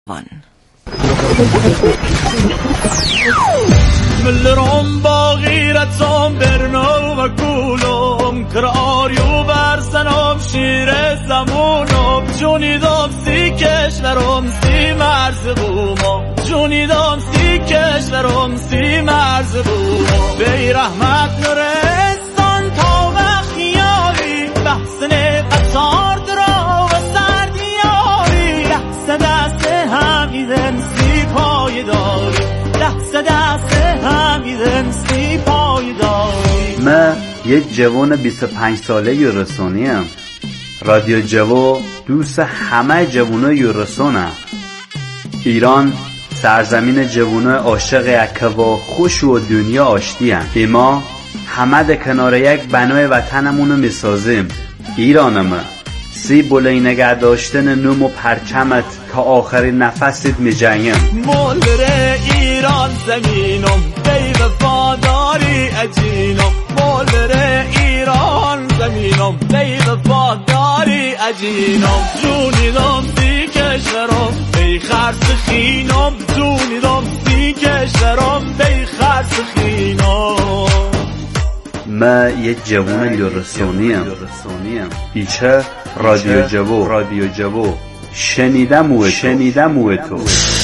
ملرم با غیرتم برنو و کولم کراریو برسنم شیر زمونم جونیدم سی کشورم سی مرز بومم جونیدم سی کشورم سی مرز بومم بی رحمت نورستان تا وقیاری بحثن قطار درا و سردیاری دست دست همیدن سی پایداری دست همیدن سی پایداری. من یک جوان 25 ساله یورسونیم. رادیو جوو دوست همه جوانای یورسونم. ایران سرزمین جوانای عاشق اکوا خوش و دنیا آشتی هم. ایما همه ده کنار یک بنای وطنمونو میسازیم. ایرانم سی بولی نگه داشتن نوم و پرچمت تا آخرین نفست میجنگم. مولر ایران زمینم بی وفاداری اجینم مولر ایران زمینم بی وفاداری اجینم جونیدم سی کشورم بی خرس خینم جونیدم سی کشورم بی خرس خینم. من یک جوان یورسونیم. ایچه رادیو جوو شنیدم و تو.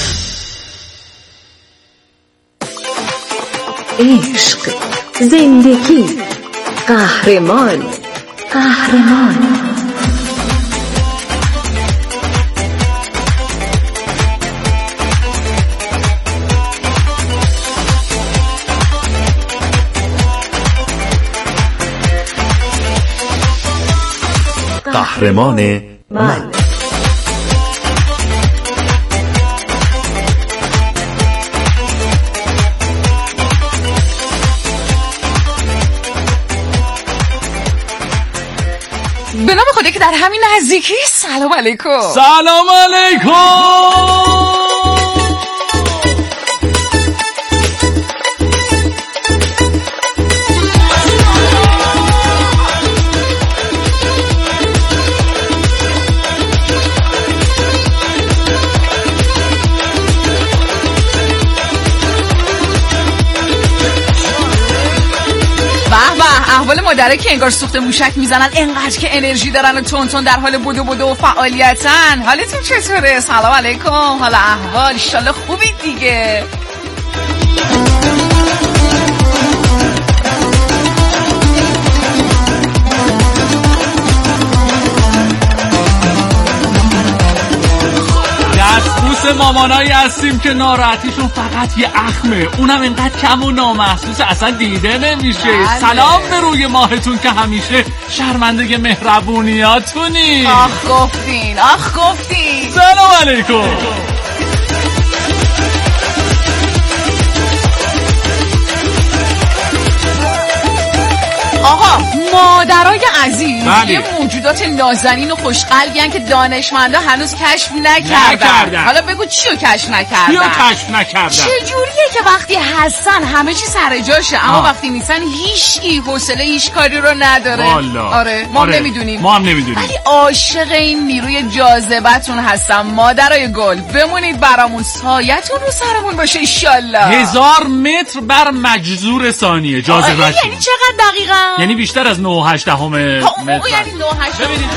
عشق، زندگی، قهرمان. قهرمان من. به نام خدا که در همین نزدیکی. سلام علیکم. سلام علیکم. احوال مادره که انگار سوخت موشک میزنن انقدر که انرژی دارن و تون در حال بدو و فعالیتن. حالتون چطوره؟ سلام علیکم. حالا احوال انشالله خوبی دیگه. دستبوس مامانایی هستیم که ناراحتیشون فقط یه اخمه، اونم اینقدر کم و نامحسوس اصلا دیده نمیشه. بله. سلام به روی ماهتون که همیشه شرمنده مهربونیاتونی. آخ گفتین. سلام علیکم. آقا مادرای عزیز، بله. یه موجودات نازنین و خوشقلبی هن که دانشمندا هنوز کشف نکردن. حالا بگو چیو کشف نکردن؟ چجوریه که وقتی هستن همه چی سر جاشه اما وقتی نیستن هیچکی حوصله هیچ کاری رو نداره؟ آره ما هم نمیدونیم. ولی عاشق این نیروی جاذبتون هستم مادرای گل. بمونید برامون، سایتون رو سرمون باشه انشالله. 1000 متر بر مجذور ثانیه جاذبه. یعنی چقدر دقیقاً؟ یعنی بیشتر از 9.8 متر. یعنی 9.8. ببینید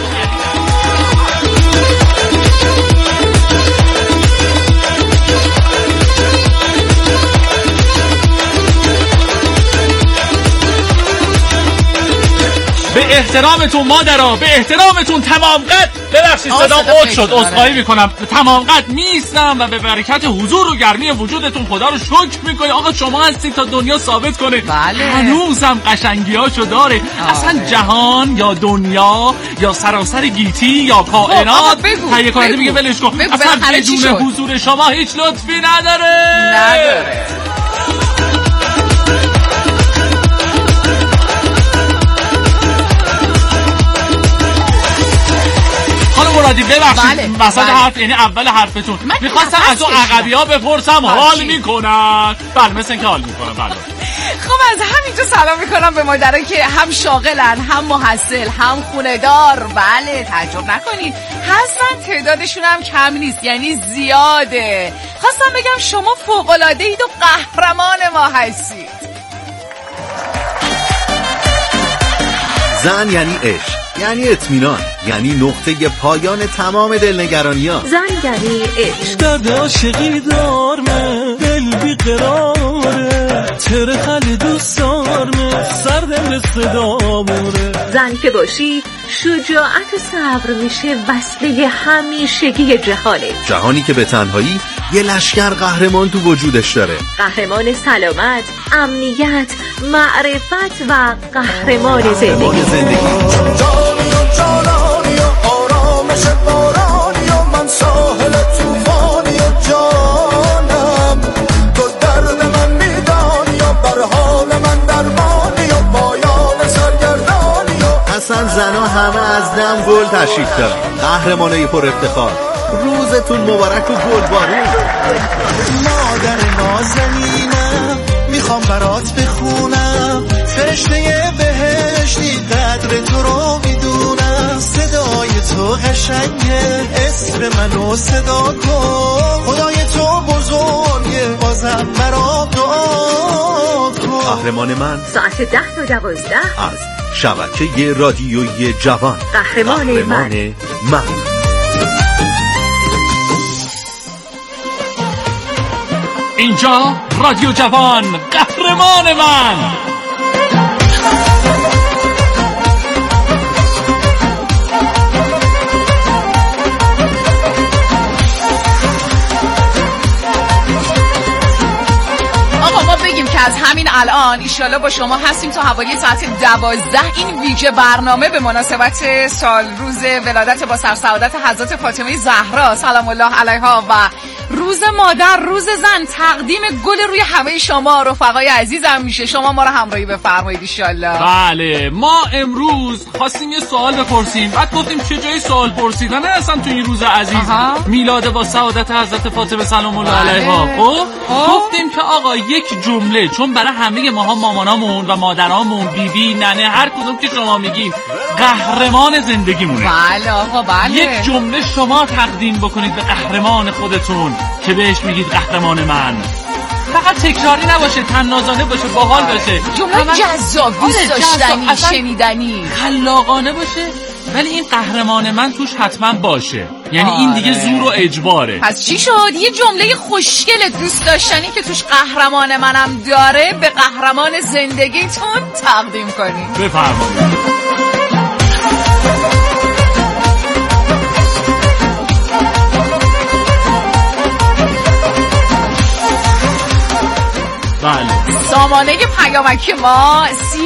به احترامتون مادرها، به احترامتون تمام قد. ببخشید صدا قطع شد، عذرخواهی میکنم. تمام قد میستم و به برکت حضور و گرمی وجودتون خدا رو شکر میکنم. آقا شما هستید تا دنیا ثابت کنه بله. هنوزم قشنگیاشو داره. اصلا جهان یا دنیا یا سراسر گیتی یا کائنات تهیه کننده میگه ولش کن، اصلا بدون حضور شما هیچ لطفی نداره. حالا مرادی ببخشید بله. وسط حرف، یعنی اول حرفتون میخواستم از اون عقبی‌ها بپرسم حال میکنن. بله مثل اینکه حال میکنن. بله خب از همینجا سلام میکنم به مادرایی که هم شاغلن، هم محصل، هم خونه‌دار. بله تعجب نکنید هستن، تعدادشون هم کم نیست، یعنی زیاده. خواستم بگم شما فوق‌العاده‌اید و قهرمان ما هستید. زن یعنی عشق، یعنی اطمینان، یعنی نقطه پایان تمام دلنگرانی‌ها. زن یعنی عشق. درد عاشقی دارمه، دل بیقراره، تره خلی دوست دارمه، سردم صدامونه. زن که باشی شجاعت و صبر میشه وصله همیشگی جهانه. جهانی که به تنهایی یه لشکر قهرمان تو وجودش داره. قهرمان سلامت، امنیت، معرفت و قهرمان زندگی. آرامش بارانی و من ساحل توفانی و جانم، تو درد من میدانی و بر حال من درمانی و پایان سرگردانی و اصلا زنا همه از دم گل تشریف دارن، قهرمانای پر افتخار. روزتون مبارک و گلبارون. مادر نازنینم میخوام برات بخونم، فرشته بهشتی قدر تو رو میدونم، صدای تو قشنگه اسم منو صدا کن، خدای تو بزرگه بازم برا دعا کن. قهرمان من ساعت 10 تا 12 از شبکه رادیویی جوان. قهرمان من. اینجا رادیو جوان، قهرمان من. آقا ما بگیم که از همین الان ایشالا با شما هستیم تا حوالی ساعت 12. این ویژه برنامه به مناسبت سال روز ولادت با سرسعادت حضرت فاطمه زهرا سلام الله علیها و روز مادر، روز زن، تقدیم گل روی همه شما رفقای عزیزم میشه. شما ما رو همراهی بفرمایید ایشالله. بله ما امروز خواستیم یه سوال بپرسیم، بعد گفتیم چه جای سوال پرسیدن اصلا تو این روز عزیز میلاد با سعادت حضرت فاطمه سلام الله علیها. خب گفتیم که آقا یک جمله، چون برای همه ماها مامانامون و مادرامون، بیبی، ننه، هر کدوم که شما میگین قهرمان زندگیمونه. بله آقا بله. یک جمله شما تقدیم بکنید به قهرمان خودتون که بهش میگید قهرمان من. فقط تکراری نباشه، طنازانه باشه، باحال باشه، جمله جذاب، دوست داشتنی، شنیدنی، خلاقانه باشه، ولی این قهرمان من توش حتما باشه. یعنی این دیگه زور و اجباره. پس چی شد؟ یه جمله خوشگل دوست داشتنی که توش قهرمان منم داره به قهرمان زندگیتون تقدیم کنید. بفرمایید. بله. سامانه پیامکی ما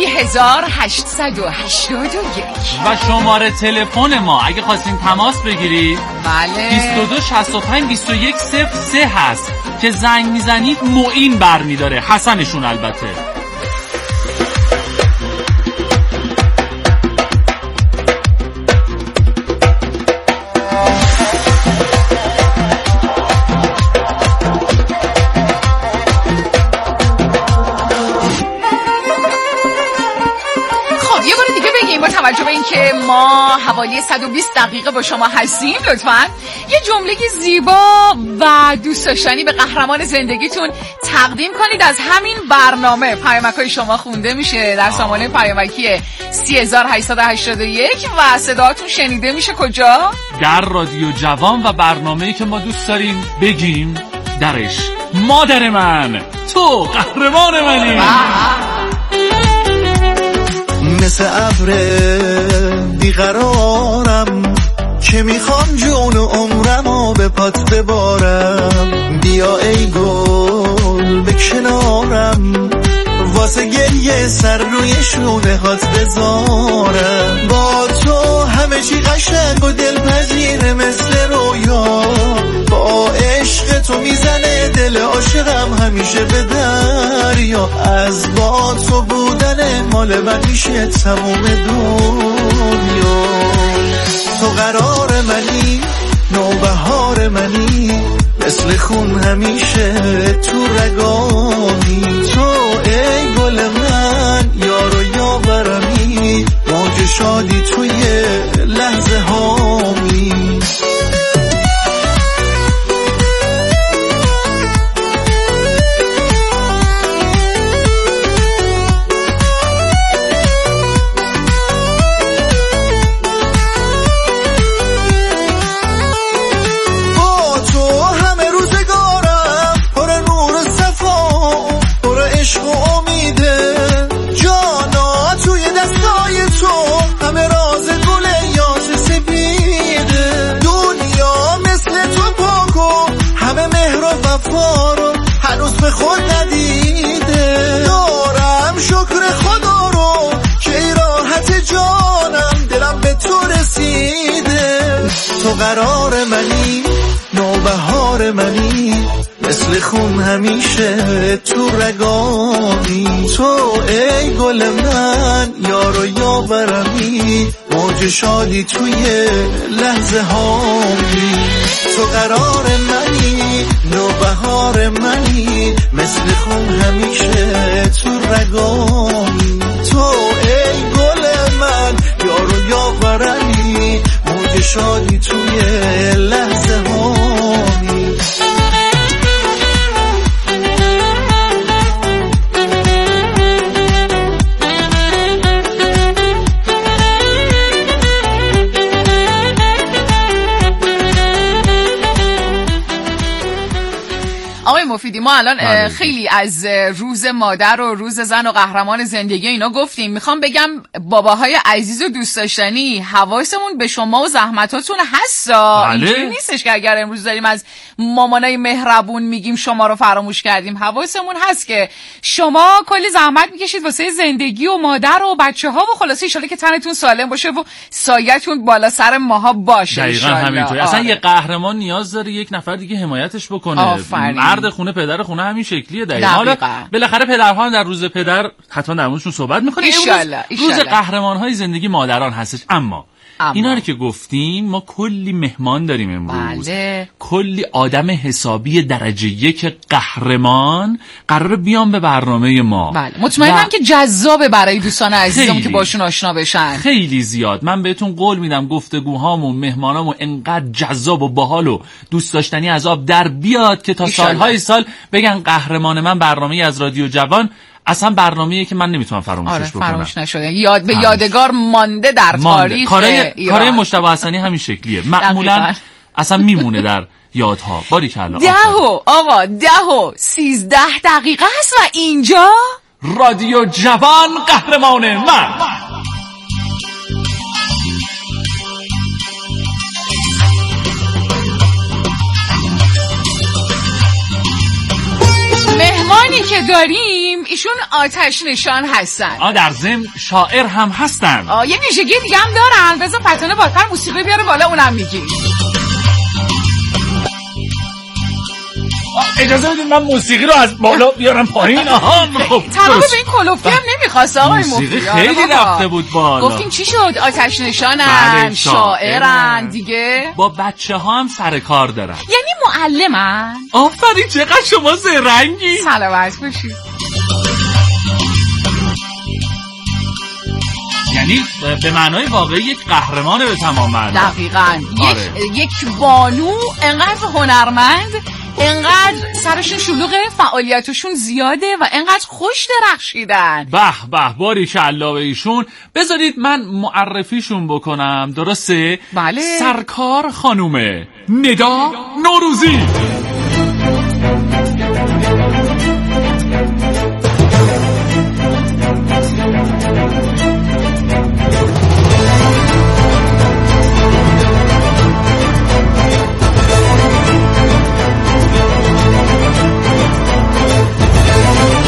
30881 و شماره تلفن ما اگه خواستین تماس بگیرید بله 22 65 21 03 هست که زنگ میزنید معین برمیداره، حسنشون البته. توجه به این که ما حوالی 120 دقیقه با شما هستیم، لطفاً یه جمله زیبا و دوست داشتنی به قهرمان زندگیتون تقدیم کنید. از همین برنامه پیامک‌های شما خونده میشه در سامانه پیامکی 3881 و صداتون شنیده میشه کجا؟ در رادیو جوان و برنامه‌ای که ما دوست داریم بگیم درش مادر من، تو قهرمان منی. مثل ابر بیقرارم که میخوام جون و عمرمو به پات ببارم، بیا ای گل به کنارم واسه گریه سر روی شونه هات بذارم، با تو همه چی قشنگ و دلپذیره مثل رویا، با عشق تو میزنه دل عاشقم همیشه به دریا، از با تو بودن منه، مال من میشه تموم دنیا. تو قرار منی، نوبهار منی، مثل خون همیشه تو رگانی. تو ای گل من، یار و یاورمی، موج شادی توی لحظه هامی. هنوز به خود ندیده، دارم شکر خدا رو که ای راحت جانم، دلم به تو رسیده. تو قرار منی، نوبهار منی، مثل خون همیشه تو رگانی. تو ای گل من، یار و یاورمی، موج شادی توی لحظه هامی. تو قرار منی، نوبهار منی، مثل خون همیشه تو رگانی. تو ای گل من، یار و یاورمی، موج شادی توی لحظه هامی. آقای مفیدی، ما الان خیلی از روز مادر و روز زن و قهرمان زندگی اینا گفتیم. میخوام بگم باباهای عزیز و دوست داشتنی، حواسمون به شما و زحمتاتون هستا. اینجوری نیستش که اگر امروز داریم از مامانای مهربون میگیم شما رو فراموش کردیم. حواسمون هست که شما کلی زحمت میکشید واسه زندگی و مادر و بچه‌ها و خلاصه ان شاءالله که تنتون سالم باشه و سایه‌تون بالا سر ماها باشه. دقیقاً همینطوری. اصلا یه قهرمان نیاز داره یک نفر دیگه حمایتش بکنه. مرد خونه پدر خونه همین شکلیه. دقیقاً. حالا بالاخره پدرها در روز پدر حتما در موردشون صحبت می‌کنیم. روز قهرمان‌های زندگی مادران هستش. اما اینا رو که گفتیم، ما کلی مهمان داریم امروز. بله. کلی آدم حسابی درجه یک قهرمان قراره بیان به برنامه ما. بله. مطمئنم که جذابه برای دوستان عزیزم که باشون آشنا بشن. خیلی زیاد. من بهتون قول میدم گفتگوهامون، مهمانامون انقدر جذاب و باحال و دوست داشتنی از آب در بیاد که تا سالهای سال بگن قهرمان من برنامه از رادیو جوان. اصلا برنامه‌ایه که من نمیتونم فراموشش بکنم. فراموش نشده. به یادگار مانده در تاریخ ایران. کارای مجتبی حسنی همین شکلیه. معمولا اصلا میمونه در یادها. باریکلا. 10:13 دقیقه است و اینجا رادیو جوان قهرمان من. مهمانی که داریم ایشون آتش نشان هستن. در ضمن شاعر هم هستن. یه ویژگی دیگه هم دارن. بذار فتانه بالاتر موسیقی بیاره بالا، اونم میگیم. اجازه بدید من موسیقی رو از بالا بیارم پایین. خب تمام به این کلوفی هم نمیخواست آقای مفتی. موسیقی خیلی رفته بود بالا. گفتیم چی شد؟ آتش نشانن، شاعرن دیگه. با بچه ها هم سر کار دارن. یعنی معلمن. آفرین، چقدر شما زرنگی. سلامت باشید. یعنی به معنای واقعی یک قهرمانه به تمام معنا. دقیقاً. یک بانو انقدر هنرمند، انقدر سرشون شلوغه، فعالیتشون زیاده و انقدر خوش درخشیدن. به به، باریکلا به ایشون. بذارید من معرفیشون بکنم. درسته؟ بله. سرکار خانومه ندا نوروزی.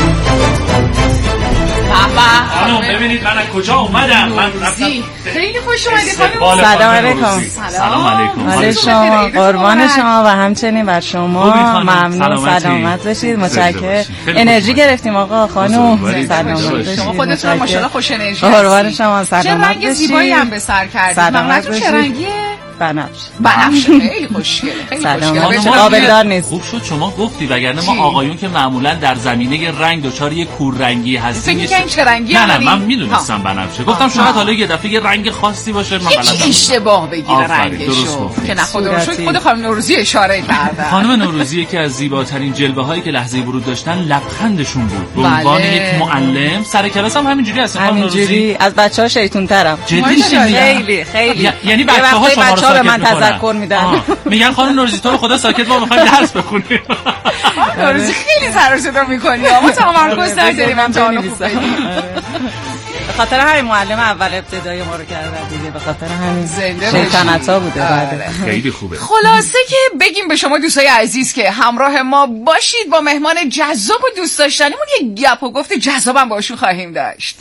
ببینید من از کجا اومدم. من خیلی خوش خوش اومدید. سلام علیکم. سلام علیکم. حال شما قربان شما و همچنین بر شما. ممنون، سلامت باشید. متشکرم. انرژی گرفتیم آقا خانم. سلامت باشید. شما خودتون ماشاءالله خوش انرژی. قربان شما، سلامت باشید. چه رنگ زیبایی هم به سر کردید. ممنونتون. چه رنگیه؟ بنفش. خیلی خوشگله. سلام. قابلدار نیست. خوب شد شما گفتی، وگرنه ما آقایون که معمولا در زمینه رنگ دچار یه کوررنگی هستیم. فکر چه رنگی؟ نه من میدونستم بنفشه. گفتم شاید حالا یه دفعه یه رنگ خاصی باشه. من غلطم. اشتباه بگیره رنگشو. که نه خدا رو شکر خود خانم نوروزی اشاره کردن. خانم نوروزی که از زیباترین جلوه‌هایی که لحظه ورود داشتن لبخندشون بود. به عنوان یک معلم سر کلاس هم همینجوری هست. خانم نوروزی از بچه‌ها شیطون‌ترم. خیلی. یعنی بچه‌ها شما رو به من تذکر میدن. میگن خانم نوروزی تو رو خدا ساکت، ما می‌خوایم درس بخونیم. نوروزی خیلی سر و صدا می‌کنی. ما تمرکز نداریم امتحان خوب بدیم. به خاطر همین معلم اول ابتدایی ما رو کردن دیگه، به خاطر همین شیطنت‌ها بوده. بعد خیلی خوبه. خلاصه که بگیم به شما دوستای عزیز که همراه ما باشید، با مهمان جذاب و دوست داشتنیمون یه گپ و گفت جذابم باشون خواهیم داشت.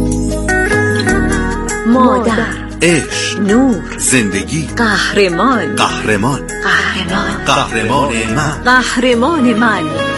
مادر، عشق، نور، زندگی، قهرمان من، قهرمان من.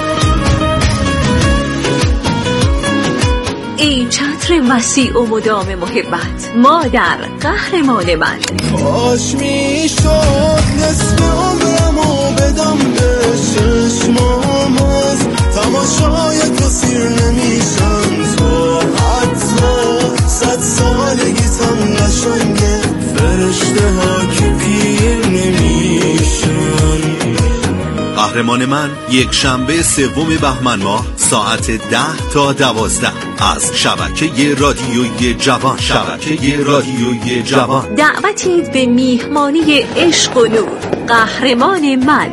ای چتر وسیع و مدام محبت، مادر قهرمان من. کاش میشد نصف عمرمو بدم به چشمام، از تماشای تو سیر نمیشن تو، حتی 100 سالگیتم قشنگه، فرشته ها که پیر نمیشن. قهرمان من یک شنبه 3 بهمن ماه ساعت 10 تا 12 از شبکه رادیوی جوان. دعوتید به میهمانی عشق و نور. قهرمان من.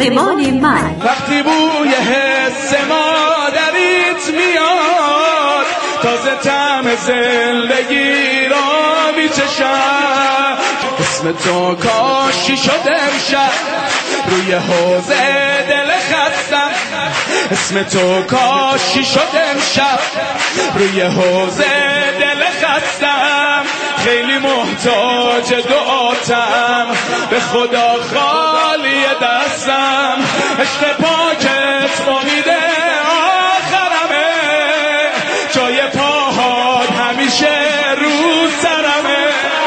وقتی بوی حس مادریت میاد، تازه طعم زندگی را میچشم. اسم تو کاشی شد امشب روی حوضه دل خستم. اسم تو کاشی شد امشب روی حوضه دل خستم. خیلی محتاج دعاتم، به خدا خالی دستم. عشق پاکت امیده آخرمه، جای پاهات همیشه رو سرمه.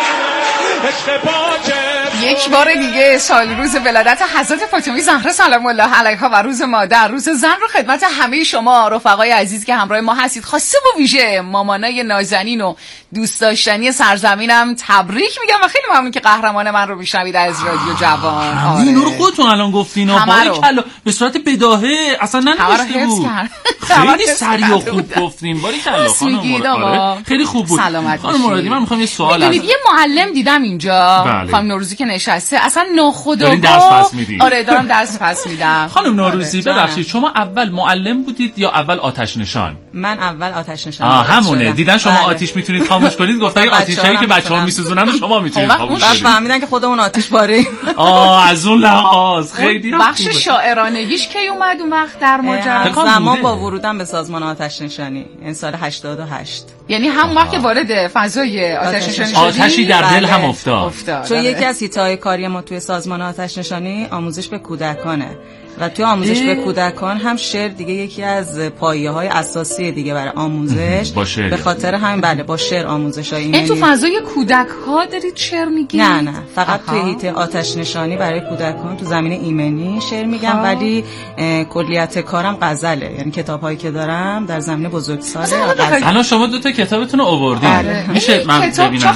عشق پاکت یک بار دیگه سال روز ولادت حضرت فاطمه زهرا سلام الله علیها و روز مادر، روز زن رو خدمت همه شما رفقای عزیز که همراه ما هستید، خاصه و ویژه مامانای نازنین و دوست داشتنی سرزمینم تبریک میگم و خیلی ممنون که قهرمان من رو میشنوید از رادیو جوان. اینو رو خودتون الان گفتین و باریکلا به صورت بداهه اصلا ننوشته بود. خیلی سریع و خوب گفتین. باریکلا خانم. خیلی خوب بود. خانم مرادی من میخوام یه سوال از یه معلم دیدم اینجا. خانم نوروزی که نشسته اصلا ناخودآگاه درس پس میدید. آره دارم درس پس میدم. خانم نوروزی ببخشید شما اول معلم بودید یا اول آتش نشان؟ من اول آتش نشان. همونه. دیدن شما آتش میتونید خاموش کنید، گفتن آتیشایی که بچه‌ها میسوزونن و شما میتونید خاموش کنید. فهمیدن که خودمون آتش باره. از اون لحاظ خیلی بخش شاعرانگیش کی اومد اون وقت در ماجرا؟ زمان با ورودم به سازمان آتش نشانی این سال 88. یعنی همون وقت که وارد فضای آتش نشانی شدی آتشی در دل هم افتاد. چون یکی از هیت‌های کاری ما توی سازمان آتش نشانی آموزش به کودکانه و توی آموزش به کودکان هم شعر دیگه یکی از پایه‌های اساسی دیگه برای آموزش. به خاطر همین بله با شعر آموزش‌های این تو فضای کودک‌ها دارید شعر میگی؟ نه فقط توی هیت آتش نشانی برای کودکان تو زمینه ایمنی شعر میگم، ولی کلیت کارم غزله، یعنی کتاب‌هایی که دارم در زمینه بزرگسال غزل. الان شما 2 تا کتابتون رو آوردین. میشه من ببینم؟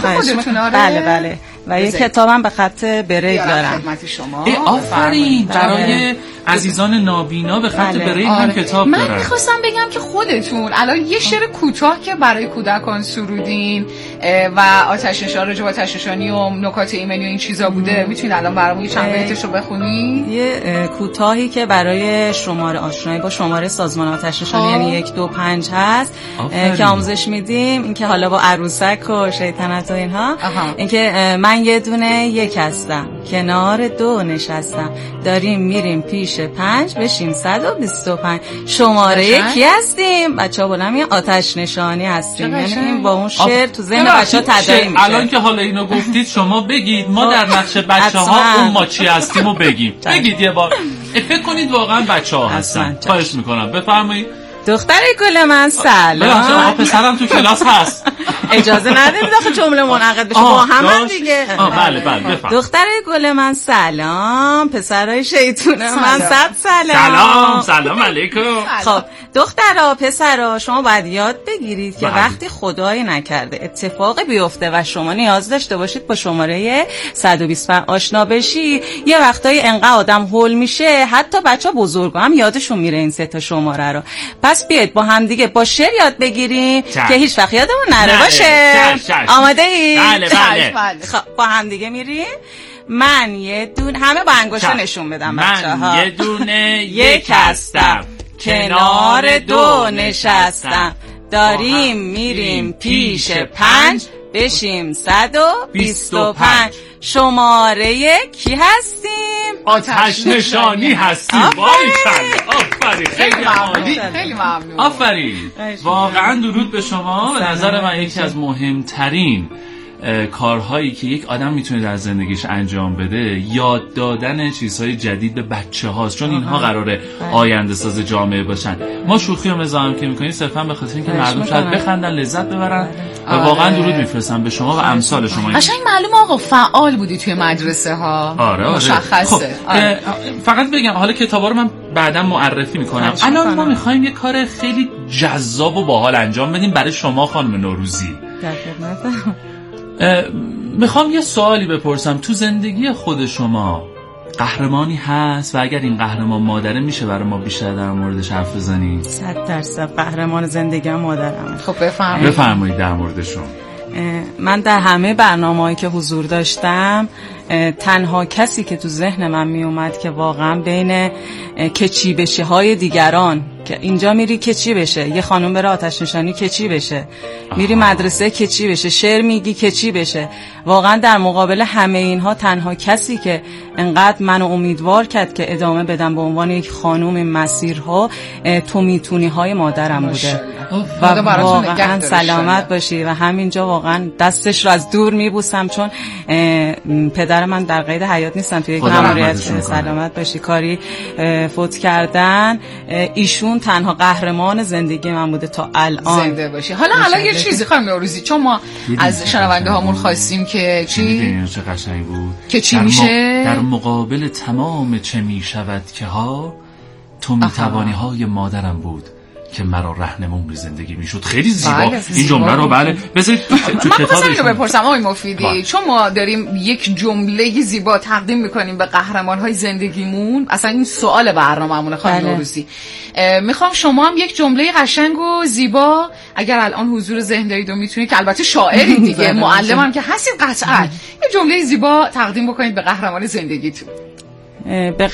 بله و یه کتابم به خط بریل دارم. آفرین. برای عزیزان نابینا به خط بریل هم کتاب دارن. من میخواستم بگم که خودتون الان یه شعر کوتاه که برای کودکان سرودین و آتش نشانی، راجع به آتش نشانی و نکات ایمنی و این چیزا بوده، میتونید الان برامون یه چند بیتشو بخونید؟ یه کوتاهی که برای شماره آشنایی با شماره سازمان آتش نشانی یعنی 125 هست که آموزش میدیم، این که حالا با عروسک و شیطنت و اینها، این که من من یه دونه یک هستم، کنار دو نشستم، داریم میریم پیش 5 بشیم 125. شماره کی هستیم؟ بچه‌ها بولم یه آتش نشانی هستیم، یعنی این با اون شعر تو ذهن بچه‌ها تداعی میشه. الان که حالا اینو گفتید شما بگید ما در نقش بچه‌ها اون ما چی هستیمو بگیم. بگید یه بار. فکر کنید واقعا بچه‌ها هستن. خواهش میکنم بفرمایید. دختر گل من سلام. پسرم تو کلاس هست. اجازه ندید آخه جمله منعقد بشه با هم دیگه. بله بفرمایید. دختر گل من سلام، پسرای شیطون من صد سلام علیکم. خب دخترها پسرها شما باید یاد بگیرید که وقتی خدای نکرده اتفاقی بیفته و شما نیاز داشته باشید با شماره 125 آشنا بشی، یه وقتایی انقدر آدم هول میشه حتی بچا بزرگا هم یادشون میره این 3 تا شماره رو. پس بیاید با هم دیگه با شعر یاد بگیریم که هیچ وقت یادمون نره باشه. آماده ای؟ بله. خب با هم دیگه میریم. من یه دونه، همه با انگشت نشون بدم بچه‌ها. من یه دونه یک هستم، کنار 2 نشستم، داریم میریم پیش 5 بشیم 125. شماره کی هستیم؟ آتش نشانی هستیم. آفرین خیلی ممنون. آفرین واقعا درود به شما. به نظر من یکی از مهمترین کارهایی که یک آدم میتونه در زندگیش انجام بده یاد دادن چیزهای جدید به بچه هاست، چون اینها قراره آینده ساز جامعه باشن. ما شوخی و مزاح که میکنیم صرفا به خاطر اینکه مردم شاید بخندن لذت ببرن و واقعا درود میفرستم به شما و امثال شما. قشنگ معلومه آقا فعال بودی توی مدرسه ها. آره. مشخصه. فقط بگم حالا کتابا رو من بعدا معرفی میکنم. الان ما میخوایم یه کار خیلی جذاب و باحال انجام بدیم برای شما خانم نوروزی. میخوام یه سوالی بپرسم. تو زندگی خود شما قهرمانی هست و اگر این قهرمان مادره میشه برای ما بیشتر در موردش حرف بزنیم؟ 100% قهرمان زندگیم مادرمه. خب بفرمایید در موردشون. من در همه برنامه‌هایی که حضور داشتم تنها کسی که تو ذهن من می اومد که واقعا بین که چی بشه های دیگران، که اینجا میری که چی بشه، یه خانم بره آتش نشانی که چی بشه، میری مدرسه که چی بشه، شعر میگی که چی بشه، واقعا در مقابل همه اینها تنها کسی که انقدر منو امیدوار کرد که ادامه بدم به عنوان یک خانم این مسیرها تو میتونی های مادرم بوده و واقعا سلامت باشی. و همینجا واقعا دستش رو از دور میبوسم چون پدر من در قید حیات نیستن، توی یک ماموریت سلامت باشی کاری فوت کردن. ایشون تنها قهرمان زندگی من بوده تا الان. زنده باشی. حالا یه چیزی خانم نوروزی، چون ما از شنونده هامون خواستیم که چی؟ چه قشنگ بود که چی میشه؟ در مقابل تمام چه میشود که ها تو میتوانی های مادرم بود که مرا رهنمون به زندگی میشد. خیلی زیبا این جمله رو. بله بذارید تو کتابش رو بپرسم آقای مفیدی، چون ما داریم یک جمله زیبا تقدیم میکنیم به قهرمان های زندگیمون، اصلا این سوال برنامه‌مونه خانم نوروزی، میخوام شما هم یک جمله قشنگ و زیبا اگر الان حضور ذهن دارید و میتونید، که البته شاعری دیگه معلمم که هستید قطعا، یه جمله زیبا تقدیم بکنید به قهرمان زندگیتون. به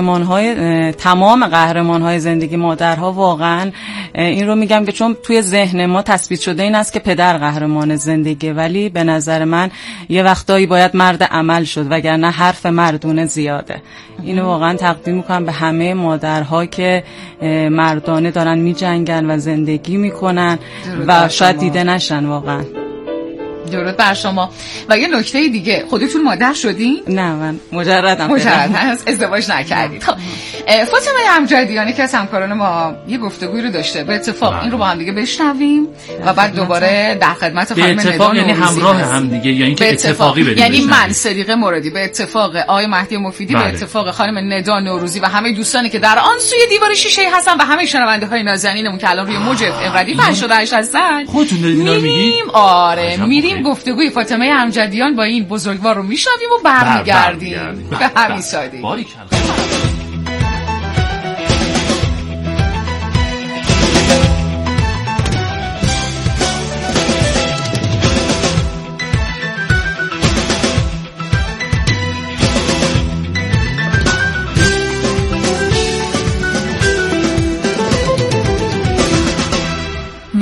تمام قهرمان‌های زندگی مادرها واقعا این رو میگم که چون توی ذهن ما تثبیت شده این است که پدر قهرمان زندگی، ولی به نظر من یه وقتایی باید مرد عمل شد وگرنه حرف مردونه زیاده. اینو واقعا تقدیم میکنم به همه مادرها که مردانه دارن میجنگن و زندگی میکنن و شاید دیده نشن. واقعا درود بر شما. و یه نکته دیگه، خودتون مادر شدین؟ نه من مجردم. ازدواج نکردید. خب فاطمه امجدیانی که از همکاران ما یه گفتگوی رو داشته، به اتفاق این رو با هم دیگه بشنویم و بعد دوباره در خدمت خانم ندان. یعنی همراه هم دیگه یا اینکه اتفاقی بریم؟ یعنی من صدیقه مرادی به اتفاق آقای مهدی مفیدی، به اتفاق خانم ندان نوروزی و همه دوستانی که در آن سوی دیوار شیشه هستن و همه شنونده های نازنینمون که الان روی موج انقدی 58 هستن. خودتون دارید اینا میگید؟ آره میریم گفتگوی فاطمه امجدیان با این بزرگوار رو میشنویم و برمیگردیم. به همین سادگی.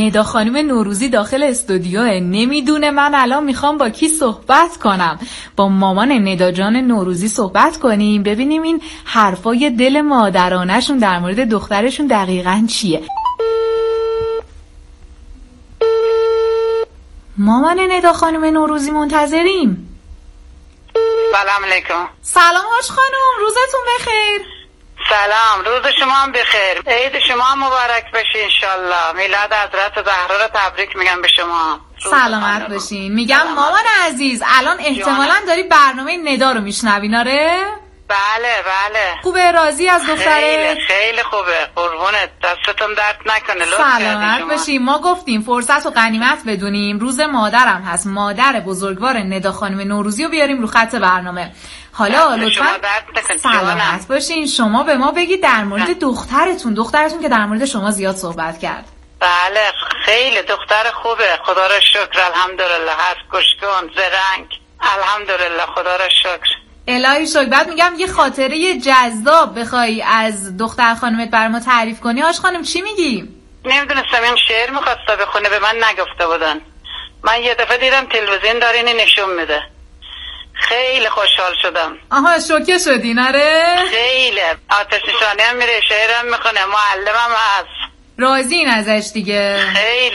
ندا خانم نوروزی داخل استودیوه. نمیدونه من الان میخوام با کی صحبت کنم. با مامان ندا جان نوروزی صحبت کنیم ببینیم این حرفای دل مادرانه‌شون در مورد دخترشون دقیقاً چیه. مامان ندا خانم نوروزی منتظریم. سلام علیکم. سلام حاج خانم، روزتون بخیر. سلام، روز شما هم بخیر. عید شما هم مبارک بشه انشالله. میلاد حضرت زهرا رو تبریک میگم به شما. سلامت باشین. میگم مامان عزیز الان احتمالاً داری برنامه ندا رو میشنوین آره؟ بله. خوبه؟ راضی از دختره؟ خیلی خوبه. قربونت، دستتون درد نکنه. سلامت باشین. ما گفتیم فرصت و غنیمت بدونیم، روز مادرم هست، مادر بزرگوار ندا خانم نوروزی رو بیاریم رو خط برنامه. حالا لطفاً سلامت باشین. شما به ما بگید در مورد دخترتون که در مورد شما زیاد صحبت کرد. بله، خیلی دختر خوبه، خدا را شکر. الحمدلله. هست گوشگون، زرنگ. الحمدلله، خدا را شکر. الهی شکر. بعد میگم یه خاطره جذاب بخوای از دختر خانمت بر ما تعریف کنی، هاش خانم چی میگی؟ نمیدونستم این شعر میخواسته بخونه، به من نگفته بودن. من یه دفعه دیدم تلویزیون داره اینو نشون میده، خیلی خوشحال شدم. آها، شوکه شدین؟ آره خیلی. آتش نشانی هم میره، شعر هم میخونه، معلمم هست. راضین ازش دیگه؟ خیلی.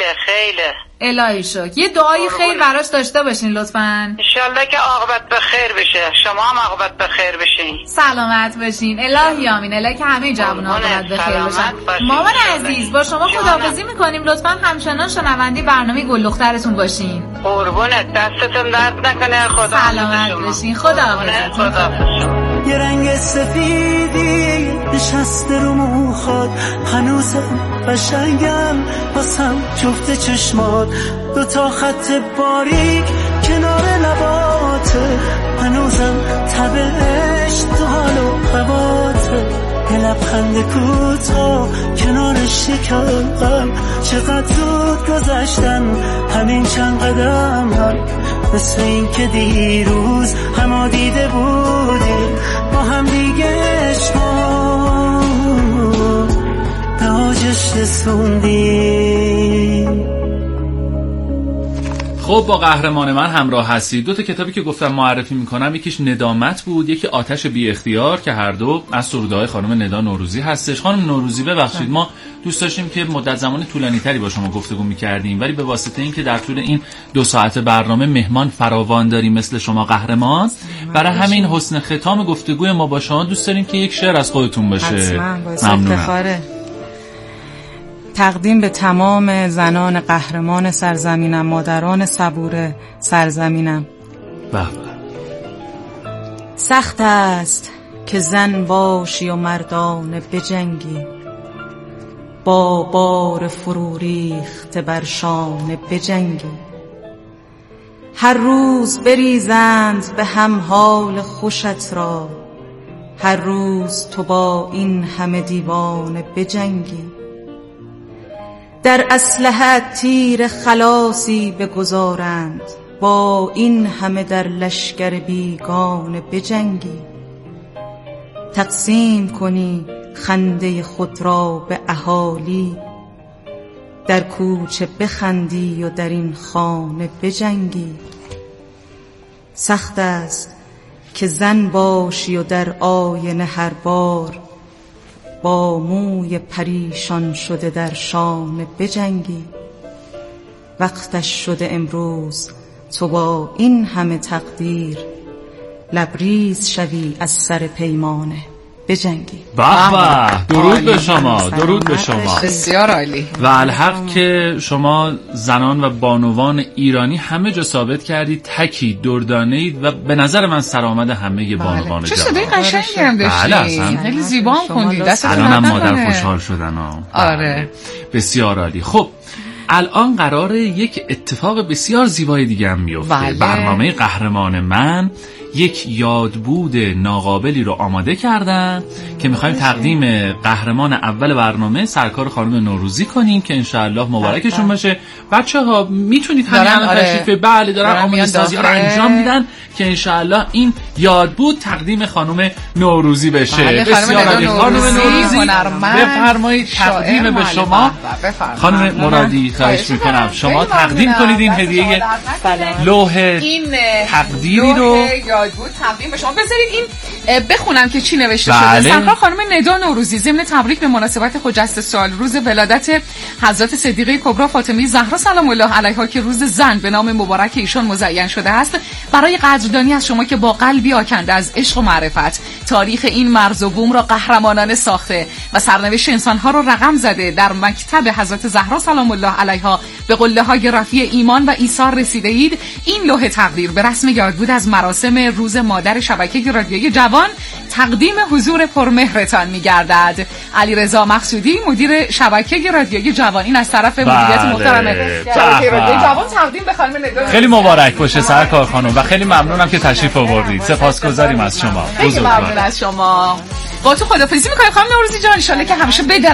الهی شکر. یه دعای خیر براش داشته باشین لطفاً. انشالله که عاقبت به خیر بشه، شما هم عاقبت به خیر بشین. سلامت باشین. الهی آمین. الهی که همه جوون عاقبت به خیر بشن. مامان عزیز با شما خداحافظی میکنیم. لطفاً همچنان شنونده برنامه گل دخترتون باشین. قربونت، دستتون درد نکنه. خدا سلامت باشین. خداحافظ. یه رنگ سفیدی نشسته رو موهات، هنوزم قشنگم واسم جفت چشمات، دوتا خط باریک کنار لباته، هنوزم تبش تو حال و هواته، یه لبخند کوتاه کنار شکم، چقدر زود گذشتن همین چند قدم، مثل این که دیروز همو دیده بودیم با هم دیگه عشقا به آجش رسوندیم. خب با قهرمان من همراه هستید. دو تا کتابی که گفتم معرفی میکنم، یکیش ندامت بود، یکی آتش بی اختیار که هر دو از سروده‌های خانم ندا نوروزی هستش. خانم نوروزی ببخشید ما دوست داشتیم که مدت زمان طولانی تری با شما گفتگو میکردیم، ولی به واسطه اینکه در طول این 2 ساعت برنامه مهمان فراوان داریم مثل شما قهرمان، برای همین حسن ختام گفتگوی ما با شما دوست داریم که یک شعر از خودتون باشه. ممنونم. تقدیم به تمام زنان قهرمان سرزمینم، مادران صبور سرزمینم. سخت است که زن باشی و مردان بجنگی، با بار فرو ریخته بر شانه بجنگی، هر روز بریزند به هم حال خوشت را، هر روز تو با این همه دیوانه بجنگی، در اسلحه تیر خلاصی بگذارند، با این همه در لشکر بیگانه بجنگی، تقسیم کنی خنده خود را به اهالی، در کوچه بخندی و در این خانه بجنگی، سخت است که زن باشی و در آینه هر بار، با موی پریشان شده در شانه بجنگی، وقتش شده امروز تو با این همه تقدیر، لبریز شوی از سر پیمانه بجنگی. درود به شما، درود به شما. بسیار عالی. و الحق که شما زنان و بانوان ایرانی همه جا ثابت کردید تکی دردانه‌اید و به نظر من سرآمد همه بانوان جهان. چه صدای قشنگی هم داشتید، خیلی زیبا هم خوندید. دستتون درد نکنه. الانم مادر خوشحال شدن. آره بسیار عالی. خب الان قراره یک اتفاق بسیار زیبای دیگه هم میفته. برنامه قهرمان من یک یادبود ناقابلی رو آماده کردن که میخوایم تقدیم قهرمان اول برنامه سرکار خانم نوروزی کنیم که انشاءالله مبارکشون باشه. بچه‌ها میتونید همین تشریف بله دارن آماده سازی رو انجام میدن که انشاءالله این یاد بود تقدیم خانم نوروزی بشه. بسیار عالی. خانم نوروزی بفرمایید تقدیم به شما. خانم مرادی خواهش میکنم شما تقدیم کنید این هدیه لوح تقدیری رو. یاد بود تقدیم به شما. بذارید این بخونم که چی نوشته شده. سرکار خانم ندا نوروزی ضمن تبریک به مناسبت خجسته سال روز ولادت حضرت صدیقه کبری فاطمه زهرا سلام الله علیها که روز زن به نام مبارک ایشان مزین شده است، برای قدردانی از شما که با قلبی آکنده از عشق و معرفت تاریخ این مرز و بوم را قهرمانانه ساخته و سرنوشت انسانها را رقم زده در مکتب حضرت زهرا سلام الله علیها به قله‌های رفیع ایمان و ایثار رسیده اید، این لوح تقدیر به رسم یاد بود از مراسم روز مادر شبکه رادیویی جوان تقدیم حضور پرمهرتان می‌گردد. علیرضا مقصودی مدیر شبکه رادیویی جوان. این از طرف مدیریت محترم شبکه رادیویی جوان تقدیم به خانم ندا. خیلی مبارک باشه سرکار خانم و خیلی ممنونم که تشریف آوردید. سپاسگزاریم از شما. خیلی ممنون از شما. با تو خدافظی می‌کنم خانم نوروزی جان. ان شاءالله که همیشه